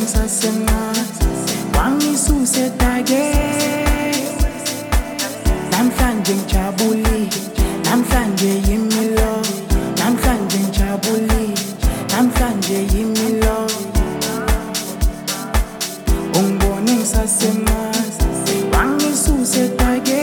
ngisasemncane wangisuse dage namhlanje ngijabulile namhlanje yimilo namhlanje ngijabulile namhlanje yimilo ungibone ngisasemncane wangisuse dage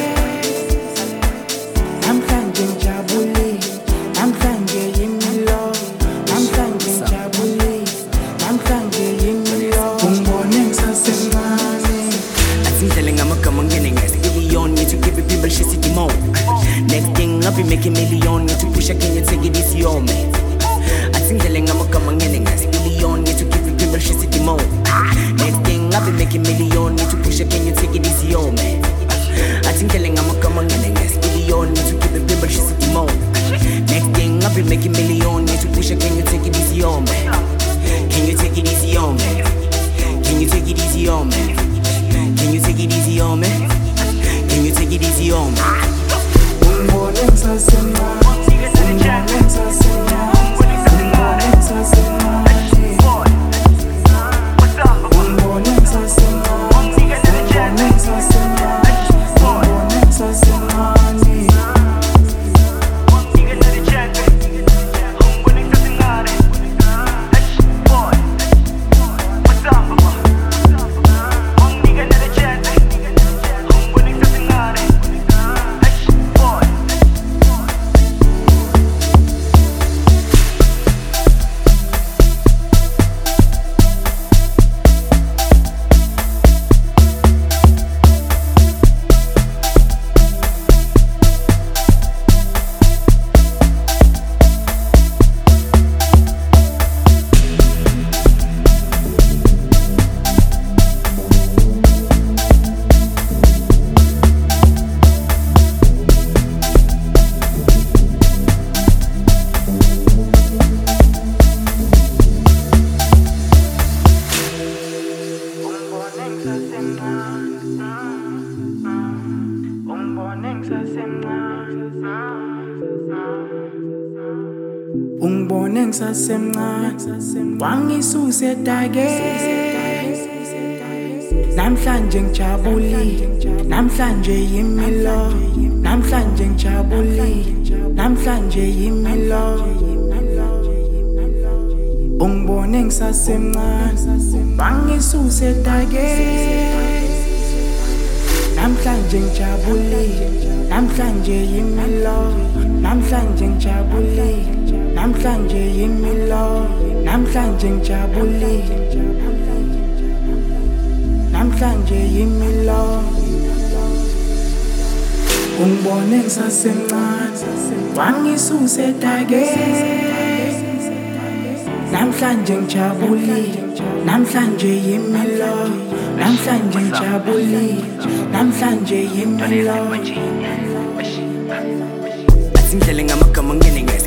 namhlanje ngijabulile namhlanje yimilo namhlanje ngijabulile namhlanje yimilo ungibone ngisasemncane Atindlela ngamagama ngene ngesipillion to give people shit the more. Next thing I'll be making million to push can you take it easy on me. Atindlela ngamagama ngene ngesipillion to give people shit the more. Next thing I'll be making million to push can you take it easy on me. Atindlela ngamagama ngene ngesipillion to give people shit the more. Next thing I'll be making million to push can you take it easy on me. Can you take it easy on me? Can you take it easy on me? Can you take it easy on me? Can you take it easy on me? ungibone ngisasemncane ungibone ngisasemncane ungibone ngisasemncane ungibone ngisasemncane ungibone ngisasemncane ungibone ngisasemncane ungibone ngisasemncane wangisuse dage namhlanje ngijabulile namhlanje yimilo namhlanje ngijabulile namhlanje yimilo ungibone ngisasemncane wangisuse dage namhlanje ngijabulile namhlanje yimilo namhlanje ngijabulile namhlanje yimilo namhlanje ngijabulile namhlanje yimilo ungibone ngisasemncane wangisuse dage namhlanje ngijabulile namhlanje yimilo namhlanje ngijabulile namhlanje yimilo Atindlela ngamagama ngene